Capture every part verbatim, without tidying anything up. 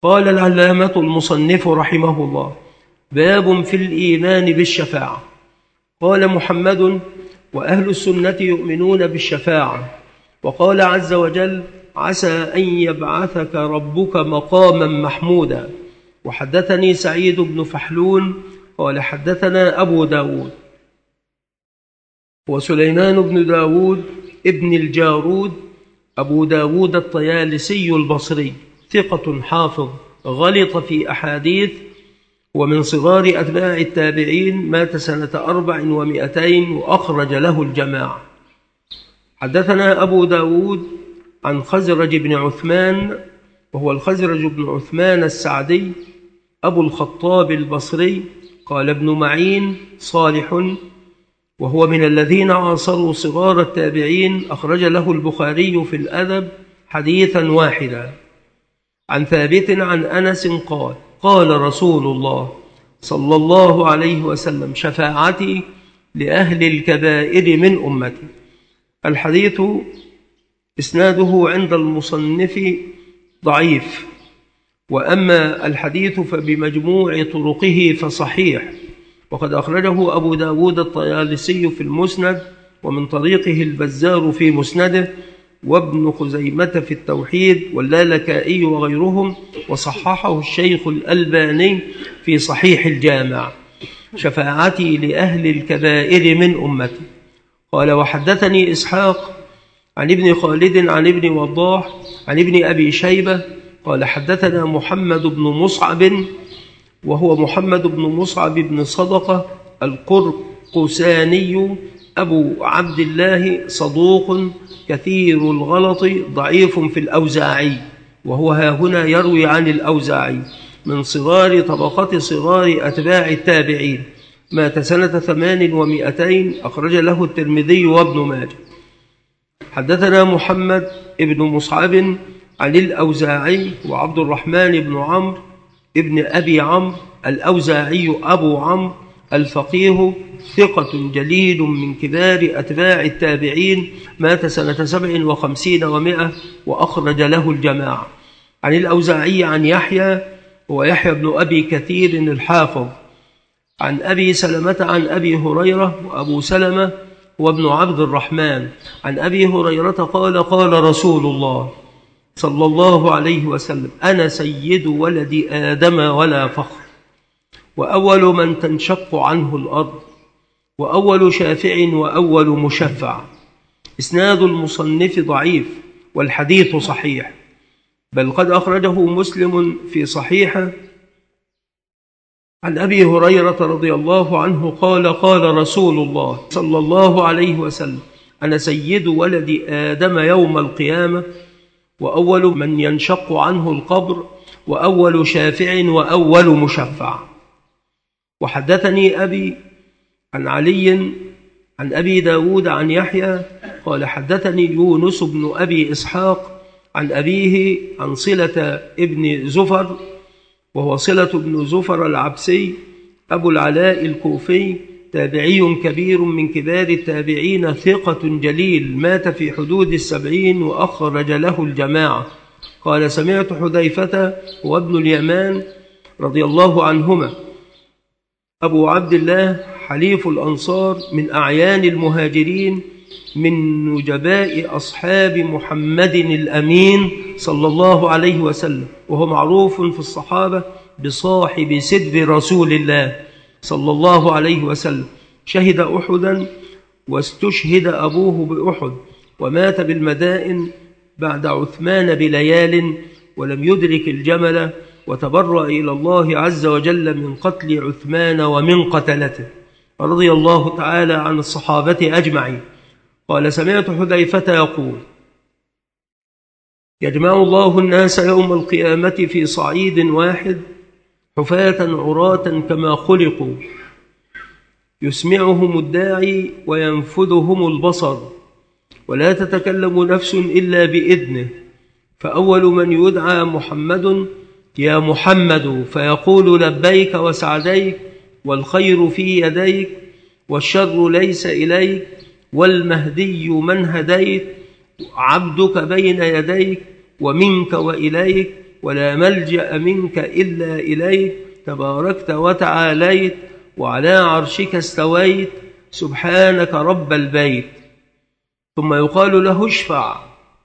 قال العلامة المصنف رحمه الله: باب في الإيمان بالشفاعة. قال محمد: وأهل السنة يؤمنون بالشفاعة. وقال عز وجل: عسى أن يبعثك ربك مقاما محمودا. وحدثني سعيد بن فحلون قال حدثنا أبو داود وسليمان بن داود ابن الجارود أبو داود الطيالسي البصري، ثقة حافظ، غلط في أحاديث، ومن صغار أتباع التابعين، مات سنة أربع ومئتين وأخرج له الجماعة. حدثنا أبو داود عن خزرج بن عثمان، وهو الخزرج بن عثمان السعدي أبو الخطاب البصري، قال ابن معين صالح، وهو من الذين عاصروا صغار التابعين، أخرج له البخاري في الأدب حديثا واحدا. عن ثابت عن أنس قال: قال رسول الله صلى الله عليه وسلم: شفاعتي لأهل الكبائر من أمتي. الحديث إسناده عند المصنف ضعيف، وأما الحديث فبمجموع طرقه فصحيح، وقد أخرجه أبو داود الطيالسي في المسند، ومن طريقه البزار في مسنده، وابن خزيمة في التوحيد، واللالكائي وغيرهم، وصححه الشيخ الألباني في صحيح الجامع. شفاعتي لأهل الكبائر من أمتي. قال: وحدثني إسحاق عن ابن خالد عن ابن وضاح عن ابن أبي شيبة قال حدثنا محمد بن مصعب، وهو محمد بن مصعب بن صدقة القرقساني أبو عبد الله، صدوق كثير الغلط، ضعيف في الأوزاعي، وهو ها هنا يروي عن الأوزاعي، من صغار طبقة صغار أتباع التابعين، مات سنة ثمان ومئتين، أخرج له الترمذي وابن ماجه. حدثنا محمد بن مصعب عن الأوزاعي وعبد الرحمن بن عمرو ابن أبي عمرو الأوزاعي أبو عمرو الفقيه، ثقة جليل من كبار أتباع التابعين، مات سنة سبع وخمسين ومائة، وأخرج له الجماعة. عن الأوزاعي عن يحيى ويحيى بن أبي كثير الحافظ، عن أبي سلمة عن أبي هريرة، وأبو سلمة وابن عبد الرحمن، عن أبي هريرة قال: قال رسول الله صلى الله عليه وسلم: أنا سيد ولد آدم ولا فخر، وأول من تنشق عنه الأرض، وأول شافع وأول مشفع. إسناد المصنف ضعيف، والحديث صحيح، بل قد أخرجه مسلم في صحيحه عن أبي هريرة رضي الله عنه قال: قال رسول الله صلى الله عليه وسلم: أنا سيد ولد آدم يوم القيامة، وأول من ينشق عنه القبر، وأول شافع وأول مشفع. وحدثني أبي عن علي عن أبي داود عن يحيى قال حدثني يونس بن أبي إسحاق عن أبيه عن صلة ابن زفر، وهو صلة بن زفر العبسي أبو العلاء الكوفي، تابعي كبير من كبار التابعين، ثقة جليل، مات في حدود السبعين، وأخرج له الجماعة. قال: سمعت حذيفة وابن اليمان رضي الله عنهما أبو عبد الله حليف الأنصار، من أعيان المهاجرين، من نجباء أصحاب محمد الأمين صلى الله عليه وسلم، وهو معروف في الصحابة بصاحب سدر رسول الله صلى الله عليه وسلم. شهد أحدا، واستشهد أبوه بأحد، ومات بالمدائن بعد عثمان بليال، ولم يدرك الجمل، وتبرأ إلى الله عز وجل من قتل عثمان ومن قتلته، رضي الله تعالى عن الصحابة أجمعين. قال: سمعت حذيفة يقول: يجمع الله الناس يوم القيامة في صعيد واحد، حفاة عراة كما خلقوا، يسمعهم الداعي وينفذهم البصر، ولا تتكلم نفس إلا بإذنه، فأول من يدعى محمد: يا محمد، فيقول: لبيك وسعديك، والخير في يديك، والشر ليس إليك، والمهدي من هديت، عبدك بين يديك، ومنك وإليك، ولا ملجأ منك إلا إليك، تباركت وتعاليت، وعلى عرشك استويت، سبحانك رب البيت. ثم يقال له اشفع،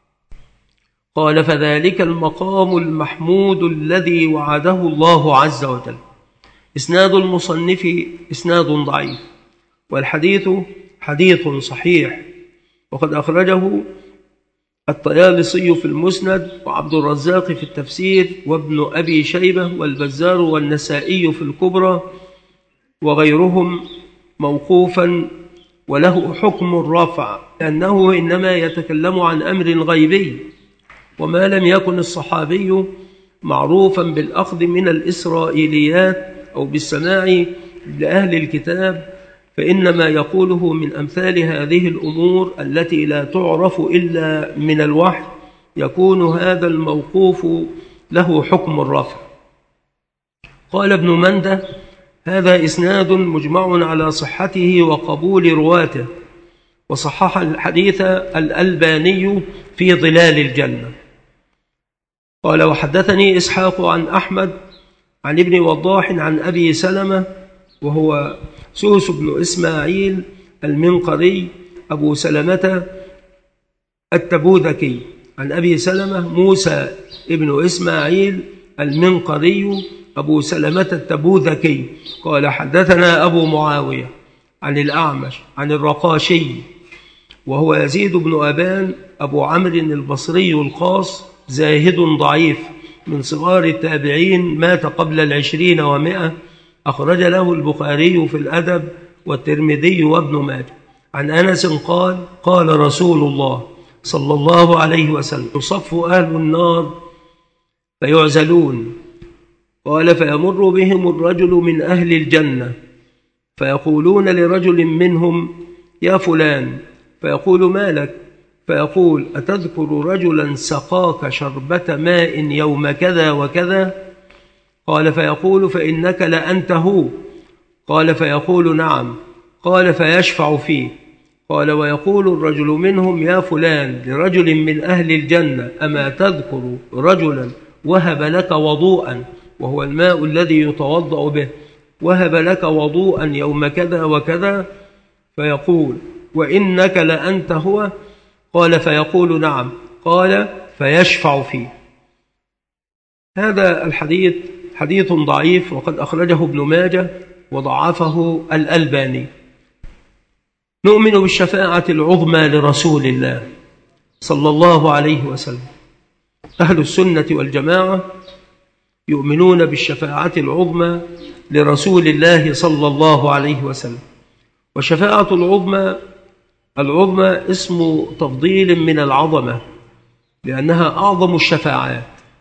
قال فذلك المقام المحمود الذي وعده الله عز وجل. إسناد المصنف إسناد ضعيف، والحديث حديث صحيح، وقد أخرجه الطيالسي في المسند، وعبد الرزاق في التفسير، وابن أبي شيبة، والبزار، والنسائي في الكبرى، وغيرهم موقوفا، وله حكم الرفع، لأنه إنما يتكلم عن أمر غيبي، وما لم يكن الصحابي معروفا بالأخذ من الإسرائيليات أو بالسماع لأهل الكتاب، فإنما يقوله من أمثال هذه الأمور التي لا تعرف إلا من الوحي، يكون هذا الموقوف له حكم الرفع. قال ابن منده: هذا إسناد مجمع على صحته وقبول رواته، وصحح الحديث الألباني في ظلال الجنة. قال: وحدثني إسحاق عن أحمد عن ابن وضاح عن أبي سلمة، وهو سوس بن إسماعيل المنقري أبو سلمة التبوذكي، عن أبي سلمة موسى ابن إسماعيل المنقري أبو سلمة التبوذكي قال: حدثنا أبو معاوية عن الأعمش عن الرقاشي، وهو يزيد بن أبان أبو عمرو البصري القاص، زاهد ضعيف من صغار التابعين، مات قبل العشرين ومائة، أخرج له البخاري في الأدب والترمذي وابن ماجه. عن أنس قال: قال رسول الله صلى الله عليه وسلم: يصف أهل النار فيعزلون، قال: فيمر بهم الرجل من أهل الجنة، فيقولون لرجل منهم: يا فلان، فيقول: ما لك؟ فيقول: أتذكر رجلا سقاك شربة ماء يوم كذا وكذا؟ قال: فيقول: فإنك لأنت هو. قال: فيقول: نعم. قال: فيشفع فيه. قال: ويقول الرجل منهم: يا فلان، لرجل من أهل الجنة: أما تذكر رجلا وهب لك وضوءا، وهو الماء الذي يتوضأ به، وهب لك وضوءا يوم كذا وكذا؟ فيقول: وإنك لأنت هو. قال: فيقول: نعم. قال: فيشفع فيه. هذا الحديث حديث ضعيف، وقد أخرجه ابن ماجه وضعفه الألباني. نؤمن بالشفاعة العظمى لرسول الله صلى الله عليه وسلم. أهل السنة والجماعة يؤمنون بالشفاعة العظمى لرسول الله صلى الله عليه وسلم. والشفاعة العظمى العظمى اسم تفضيل من العظمة، لأنها أعظم الشفاعات.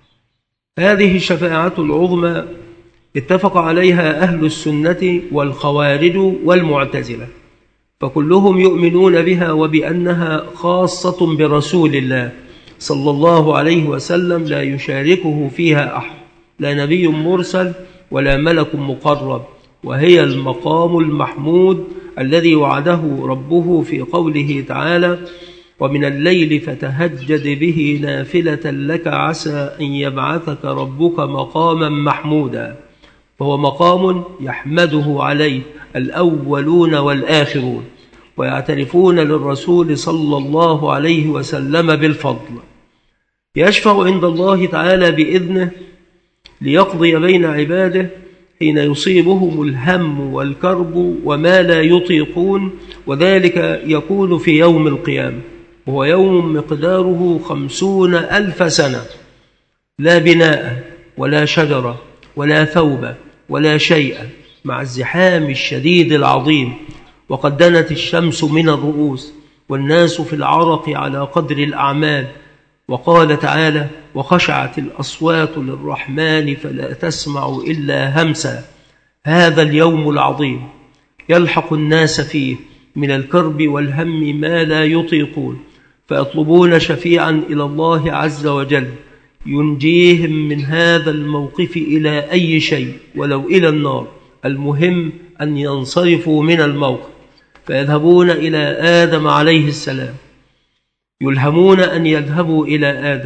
هذه الشفاعة العظمى اتفق عليها أهل السنة والخوارج والمعتزلة، فكلهم يؤمنون بها وبأنها خاصة برسول الله صلى الله عليه وسلم، لا يشاركه فيها أحد، لا نبي مرسل ولا ملك مقرب، وهي المقام المحمود الذي وعده ربه في قوله تعالى: ومن الليل فتهجد به نافلة لك عسى أن يبعثك ربك مقاما محمودا. فهو مقام يحمده عليه الأولون والآخرون، ويعترفون للرسول صلى الله عليه وسلم بالفضل. يشفع عند الله تعالى بإذنه ليقضي بين عباده حين يصيبهم الهم والكرب وما لا يطيقون، وذلك يكون في يوم القيامة، وهو يوم مقداره خمسون ألف سنة، لا بناء ولا شجرة ولا ثوب ولا شيء، مع الزحام الشديد العظيم، وقد دنت الشمس من الرؤوس، والناس في العرق على قدر الأعمال. وقال تعالى: وخشعت الأصوات للرحمن فلا تسمع إلا همسا. هذا اليوم العظيم يلحق الناس فيه من الكرب والهم ما لا يطيقون، فيطلبون شفيعا إلى الله عز وجل ينجيهم من هذا الموقف إلى أي شيء، ولو إلى النار. المهم أن ينصرفوا من الموقف، فيذهبون إلى آدم عليه السلام، يلهمون أن يذهبوا إلى آدم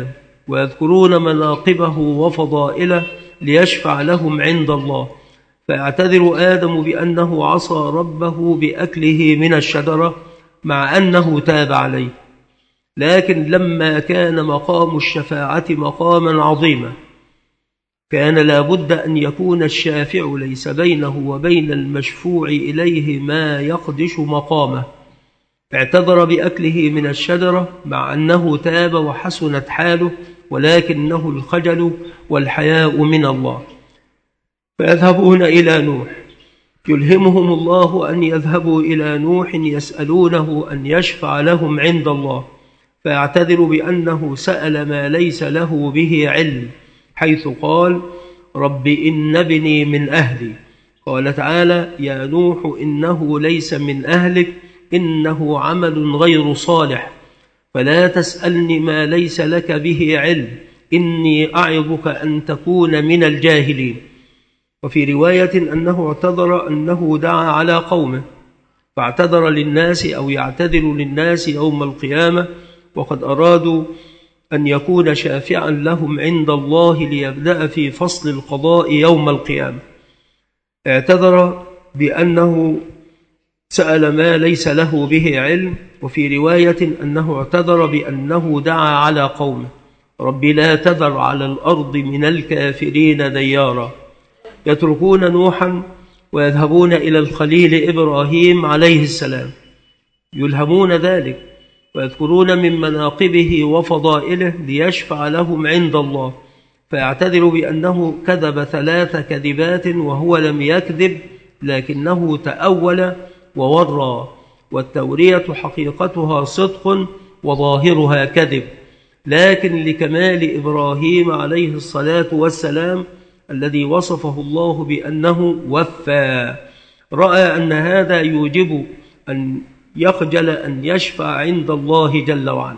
ويذكرون مناقبه وفضائله ليشفع لهم عند الله. فيعتذر آدم بأنه عصى ربه بأكله من الشجرة مع أنه تاب عليه، لكن لما كان مقام الشفاعة مقاما عظيما كان لا بد أن يكون الشافع ليس بينه وبين المشفوع إليه ما يقدش مقامه. اعتذر بأكله من الشجرة مع أنه تاب وحسنت حاله، ولكنه الخجل والحياء من الله. فيذهبون إلى نوح، يلهمهم الله أن يذهبوا إلى نوح يسألونه أن يشفع لهم عند الله، فيعتذر بأنه سأل ما ليس له به علم، حيث قال: رب إن ابني من أهلي. قال تعالى: يا نوح إنه ليس من أهلك إنه عمل غير صالح، فلا تسألني ما ليس لك به علم، إني أعظك أن تكون من الجاهلين. وفي رواية أنه اعتذر أنه دعا على قومه، فاعتذر للناس أو يعتذر للناس يوم القيامة، وقد أرادوا أن يكون شافعا لهم عند الله ليبدأ في فصل القضاء يوم القيامة. اعتذر بأنه سأل ما ليس له به علم. وفي رواية أنه اعتذر بأنه دعا على قومه: رب لا تذر على الأرض من الكافرين ديارا. يتركون نوحا ويذهبون إلى الخليل إبراهيم عليه السلام، يلهمون ذلك ويذكرون من مناقبه وفضائله ليشفع لهم عند الله. فيعتذر بأنه كذب ثلاث كذبات وهو لم يكذب، لكنه تأول وورى، والتورية حقيقتها صدق وظاهرها كذب، لكن لكمال إبراهيم عليه الصلاة والسلام الذي وصفه الله بأنه وفى، رأى أن هذا يوجب أن يخجل أن يشفع عند الله جل وعلا.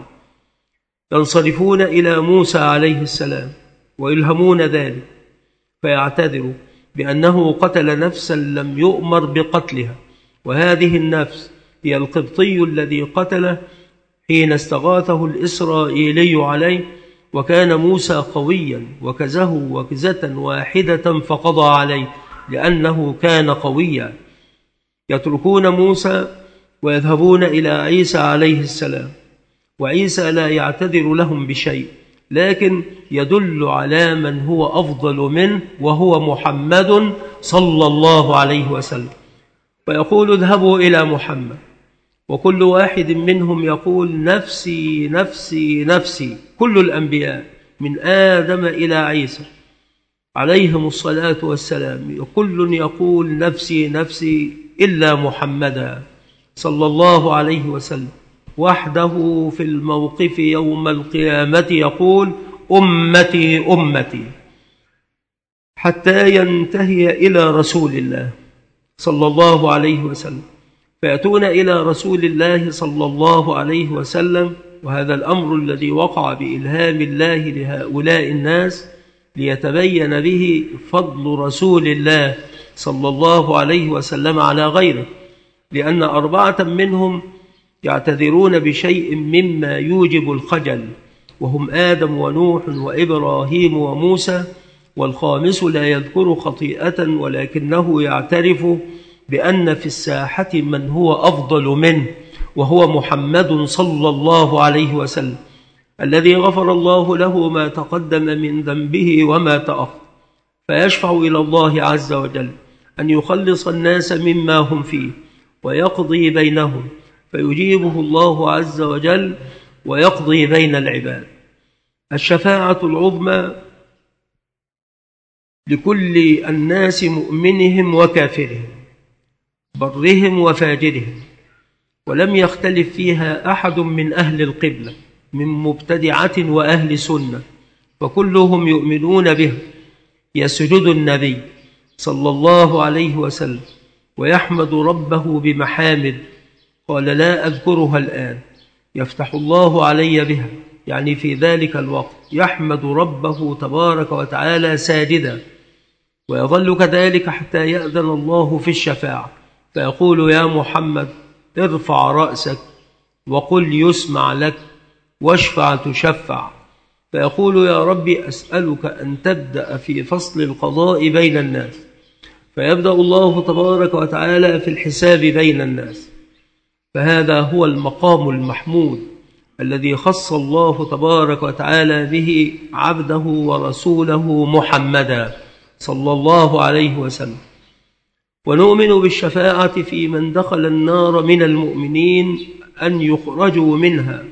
ينصرفون إلى موسى عليه السلام ويلهمون ذلك، فيعتذر بأنه قتل نفسا لم يؤمر بقتلها، وهذه النفس هي القبطي الذي قتله حين استغاثه الإسرائيلي عليه، وكان موسى قويا وكزه وكزة واحدة فقضى عليه لأنه كان قويا. يتركون موسى ويذهبون إلى عيسى عليه السلام، وعيسى لا يعتذر لهم بشيء، لكن يدل على من هو أفضل منه وهو محمد صلى الله عليه وسلم، فيقول: اذهبوا إلى محمد. وكل واحد منهم يقول: نفسي نفسي نفسي. كل الأنبياء من آدم إلى عيسى عليهم الصلاة والسلام كل يقول: نفسي نفسي، إلا محمدا صلى الله عليه وسلم وحده في الموقف يوم القيامة يقول: أمتي أمتي، حتى ينتهي إلى رسول الله صلى الله عليه وسلم. فيأتون إلى رسول الله صلى الله عليه وسلم، وهذا الأمر الذي وقع بإلهام الله لهؤلاء الناس ليتبين به فضل رسول الله صلى الله عليه وسلم على غيره، لأن أربعة منهم يعتذرون بشيء مما يوجب الخجل، وهم آدم ونوح وإبراهيم وموسى، والخامس لا يذكر خطيئة ولكنه يعترف بأن في الساحة من هو أفضل منه، وهو محمد صلى الله عليه وسلم الذي غفر الله له ما تقدم من ذنبه وما تأخر، فيشفع إلى الله عز وجل أن يخلص الناس مما هم فيه ويقضي بينهم، فيجيبه الله عز وجل ويقضي بين العباد. الشفاعة العظمى لكل الناس، مؤمنهم وكافرهم، برهم وفاجرهم، ولم يختلف فيها أحد من أهل القبلة من مبتدعة وأهل سنة، فكلهم يؤمنون به. يسجد النبي صلى الله عليه وسلم ويحمد ربه بمحامد قال: لا أذكرها الآن، يفتح الله علي بها، يعني في ذلك الوقت يحمد ربه تبارك وتعالى ساجدا، ويظل كذلك حتى يأذن الله في الشفاعة، فيقول: يا محمد ارفع رأسك وقل يسمع لك واشفع تشفع. فيقول يا ربي أسألك أن تبدأ في فصل القضاء بين الناس، فيبدأ الله تبارك وتعالى في الحساب بين الناس. فهذا هو المقام المحمود الذي خص الله تبارك وتعالى به عبده ورسوله محمدا صلى الله عليه وسلم. ونؤمن بالشفاعة في من دخل النار من المؤمنين أن يخرجوا منها،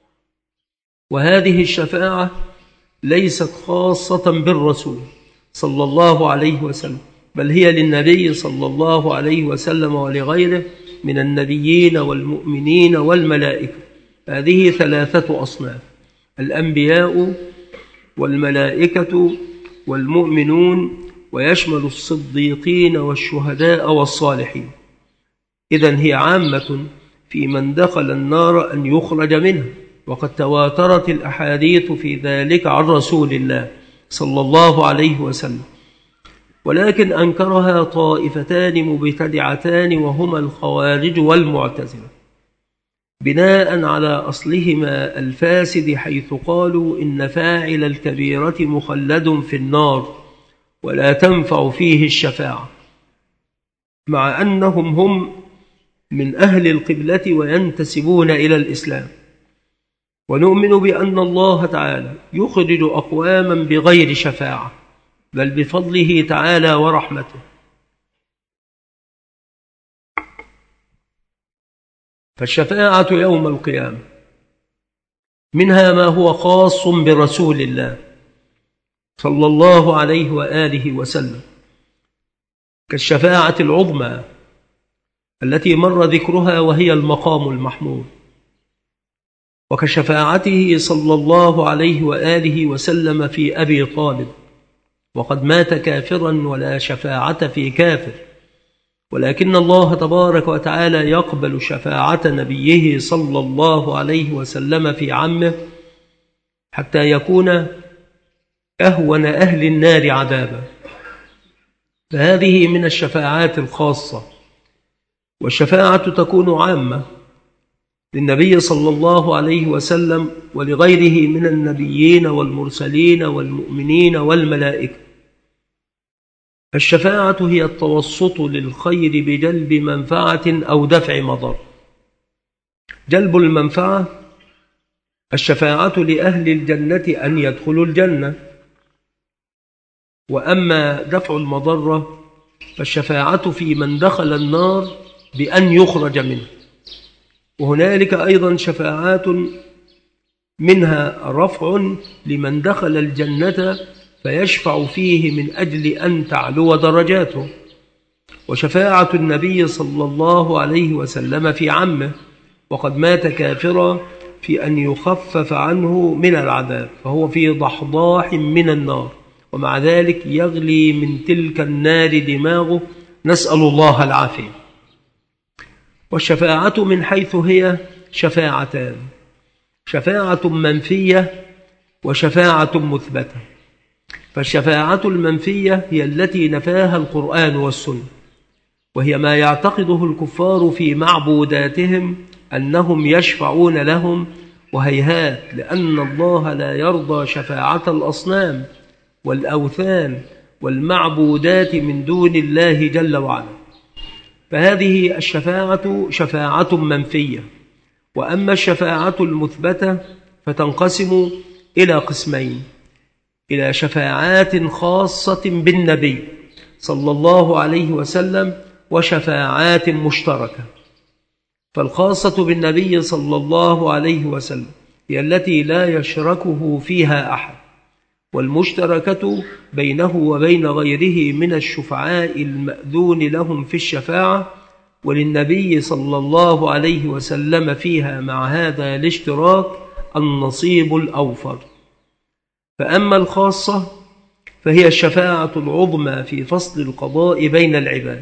وهذه الشفاعة ليست خاصة بالرسول صلى الله عليه وسلم، بل هي للنبي صلى الله عليه وسلم ولغيره من النبيين والمؤمنين والملائكة. هذه ثلاثة أصناف: الأنبياء والملائكة والمؤمنون، ويشمل الصديقين والشهداء والصالحين. إذن هي عامة في من دخل النار أن يخرج منها، وقد تواترت الأحاديث في ذلك عن رسول الله صلى الله عليه وسلم، ولكن أنكرها طائفتان مبتدعتان وهما الخوارج والمعتزلة، بناء على أصلهما الفاسد، حيث قالوا إن فاعل الكبيرة مخلد في النار ولا تنفع فيه الشفاعة، مع أنهم هم من أهل القبلة وينتسبون إلى الإسلام. ونؤمن بأن الله تعالى يخرج أقواما بغير شفاعة، بل بفضله تعالى ورحمته. فالشفاعة يوم القيامة منها ما هو خاص برسول الله صلى الله عليه وآله وسلم، كالشفاعة العظمى التي مر ذكرها وهي المقام المحمود، وكشفاعته صلى الله عليه وآله وسلم في أبي طالب، وقد مات كافرا ولا شفاعة في كافر، ولكن الله تبارك وتعالى يقبل شفاعة نبيه صلى الله عليه وسلم في عمه حتى يكون أهون أهل النار عذابا. فهذه من الشفاعات الخاصة. والشفاعة تكون عامة للنبي صلى الله عليه وسلم ولغيره من النبيين والمرسلين والمؤمنين والملائكة. الشفاعة هي التوسط للخير بجلب منفعة أو دفع مضر. جلب المنفعة: الشفاعة لأهل الجنة أن يدخلوا الجنة، وأما دفع المضرة فالشفاعة في من دخل النار بأن يخرج منه. وهنالك أيضا شفاعات منها رفع لمن دخل الجنة فيشفع فيه من أجل أن تعلو درجاته، وشفاعة النبي صلى الله عليه وسلم في عمه وقد مات كافرا في أن يخفف عنه من العذاب، فهو في ضحضاح من النار، ومع ذلك يغلي من تلك النار دماغه، نسأل الله العافية. والشفاعة من حيث هي شفاعتان: شفاعة منفية وشفاعة مثبتة. فالشفاعة المنفية هي التي نفاها القرآن والسنة، وهي ما يعتقده الكفار في معبوداتهم أنهم يشفعون لهم، وهيهات، لأن الله لا يرضى شفاعة الأصنام والأوثان والمعبودات من دون الله جل وعلا. فهذه الشفاعة شفاعة منفية. وأما الشفاعة المثبتة فتنقسم إلى قسمين: إلى شفاعات خاصة بالنبي صلى الله عليه وسلم، وشفاعات مشتركة. فالخاصة بالنبي صلى الله عليه وسلم هي التي لا يشركه فيها أحد، والمشتركة بينه وبين غيره من الشفعاء المأذون لهم في الشفاعة، وللنبي صلى الله عليه وسلم فيها مع هذا الاشتراك النصيب الأوفر. فأما الخاصة فهي الشفاعة العظمى في فصل القضاء بين العباد،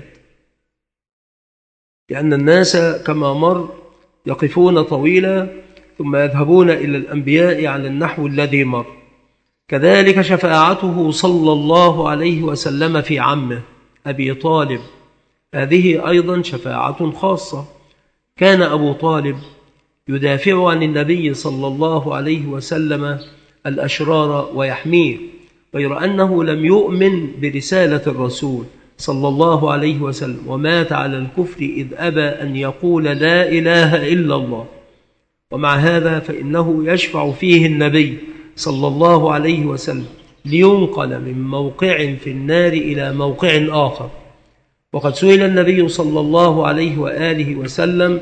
لأن الناس كما مر يقفون طويلا ثم يذهبون إلى الأنبياء على النحو الذي مر. كذلك شفاعته صلى الله عليه وسلم في عمه أبي طالب، هذه أيضا شفاعة خاصة. كان أبو طالب يدافع عن النبي صلى الله عليه وسلم الأشرار ويحميه، غير أنه لم يؤمن برسالة الرسول صلى الله عليه وسلم، ومات على الكفر إذ أبى أن يقول لا إله إلا الله. ومع هذا فإنه يشفع فيه النبي صلى الله عليه وسلم لينقل من موقع في النار إلى موقع آخر. وقد سئل النبي صلى الله عليه وآله وسلم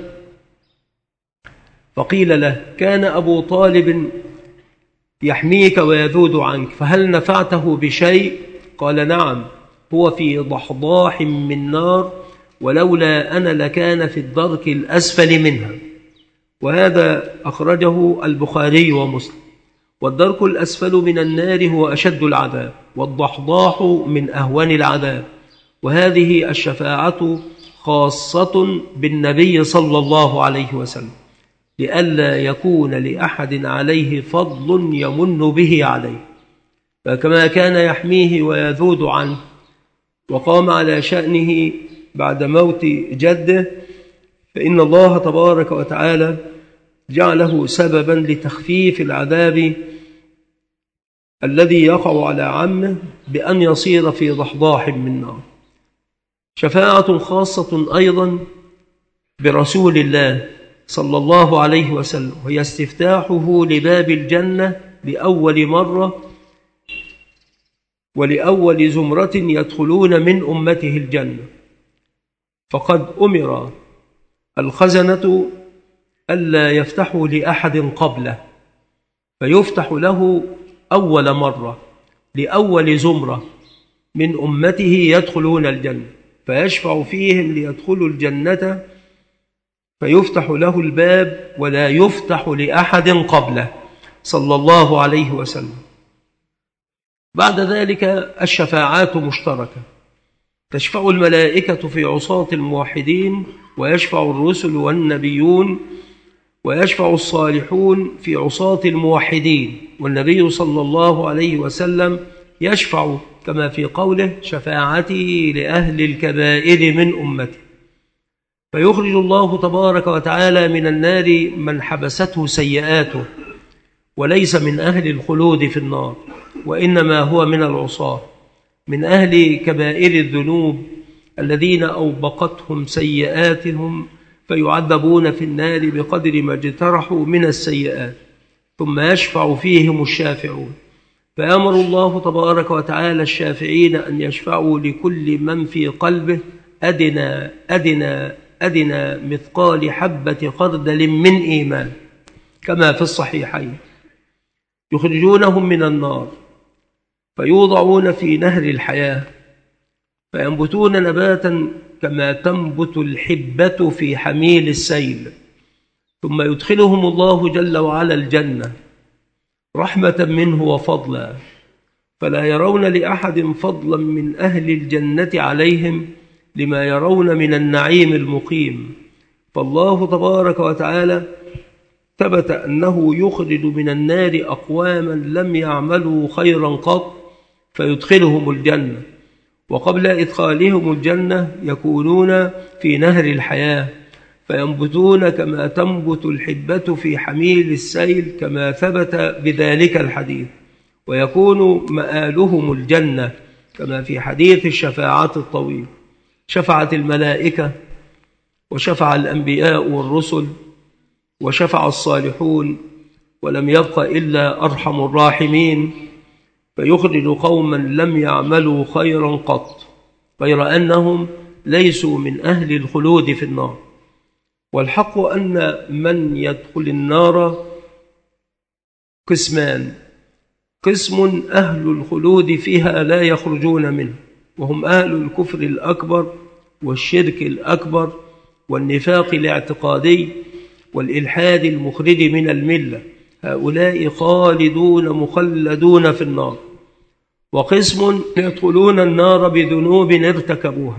فقيل له: كان أبو طالب يحميك ويذود عنك، فهل نفعته بشيء؟ قال: نعم، هو في ضحضاح من نار، ولولا أنا لكان في الدرك الأسفل منها. وهذا أخرجه البخاري ومسلم. والدرك الأسفل من النار هو أشد العذاب، والضحضاح من أهون العذاب. وهذه الشفاعة خاصة بالنبي صلى الله عليه وسلم، لئلا يكون لأحد عليه فضل يمن به عليه. فكما كان يحميه ويذود عنه وقام على شأنه بعد موت جده، فإن الله تبارك وتعالى جعله سببا لتخفيف العذاب الذي يقع على عمه بأن يصير في ضحضاح من نار. شفاعة خاصة أيضا برسول الله صلى الله عليه وسلم، وهي استفتاحه لباب الجنة لأول مرة ولأول زمرة يدخلون من أمته الجنة. فقد أمر الخزنة ألا يفتحوا لأحد قبله، فيفتح له أول مرة لأول زمرة من أمته يدخلون الجنة، فيشفع فيهم ليدخلوا الجنة، فيفتح له الباب ولا يفتح لأحد قبله صلى الله عليه وسلم. بعد ذلك الشفاعات مشتركة، تشفع الملائكة في عصاة الموحدين، ويشفع الرسل والنبيون، ويشفع الصالحون في عصاة الموحدين. والنبي صلى الله عليه وسلم يشفع كما في قوله: شفاعتي لأهل الكبائر من أمتي. فيخرج الله تبارك وتعالى من النار من حبسته سيئاته، وليس من أهل الخلود في النار، وإنما هو من العصاة، من أهل كبائر الذنوب الذين أوبقتهم سيئاتهم، فيعذبون في النار بقدر ما اجترحوا من السيئات، ثم يشفع فيهم الشافعون. فيأمر الله تبارك وتعالى الشافعين أن يشفعوا لكل من في قلبه أدنى أدنى أدنى مثقال حبة خردل من إيمان، كما في الصحيحين. يخرجونهم من النار فيوضعون في نهر الحياة، فينبتون نباتا كما تنبت الحبة في حميل السيل، ثم يدخلهم الله جل وعلا الجنة رحمة منه وفضلا، فلا يرون لأحد فضلا من أهل الجنة عليهم لما يرون من النعيم المقيم. فالله تبارك وتعالى ثبت أنه يخرج من النار أقواما لم يعملوا خيرا قط فيدخلهم الجنة، وقبل إدخالهم الجنة يكونون في نهر الحياة، فينبتون كما تنبت الحبة في حميل السيل، كما ثبت بذلك الحديث، ويكون مآلهم الجنة، كما في حديث الشفاعة الطويل. شفعت الملائكة، وشفع الأنبياء والرسل، وشفع الصالحون، ولم يبق إلا أرحم الراحمين، فيخرج قوما لم يعملوا خيرا قط، غير أنهم ليسوا من أهل الخلود في النار. والحق أن من يدخل النار قسمان: قسم أهل الخلود فيها لا يخرجون منه، وهم أهل الكفر الأكبر والشرك الأكبر والنفاق الاعتقادي والإلحاد المخرج من الملة، هؤلاء خالدون مخلدون في النار. وقسم يدخلون النار بذنوب ارتكبوها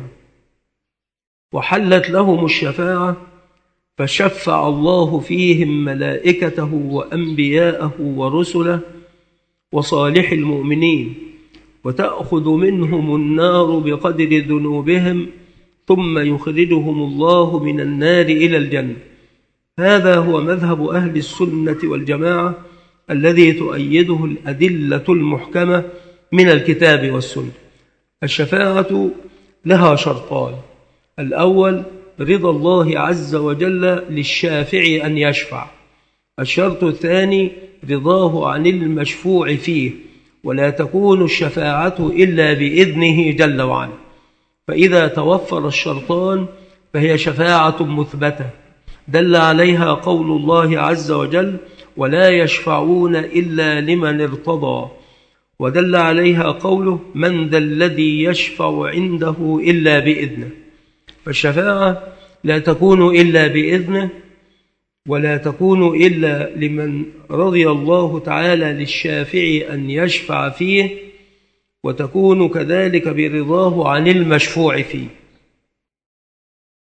وحلت لهم الشفاعة، فشفع الله فيهم ملائكته وأنبياءه ورسله وصالح المؤمنين، وتأخذ منهم النار بقدر ذنوبهم، ثم يخرجهم الله من النار إلى الجنة. هذا هو مذهب أهل السنة والجماعة، الذي تؤيده الأدلة المحكمة من الكتاب والسنة. الشفاعة لها شرطان: الأول رضا الله عز وجل للشافع أن يشفع، الشرط الثاني رضاه عن المشفوع فيه، ولا تكون الشفاعة إلا بإذنه جل وعلا. فإذا توفر الشرطان فهي شفاعة مثبتة دل عليها قول الله عز وجل: ولا يشفعون إلا لمن ارتضى، ودل عليها قوله: من ذا الذي يشفع عنده إلا بإذنه. فالشفاعة لا تكون إلا بإذنه، ولا تكون إلا لمن رضي الله تعالى للشافع أن يشفع فيه، وتكون كذلك برضاه عن المشفوع فيه.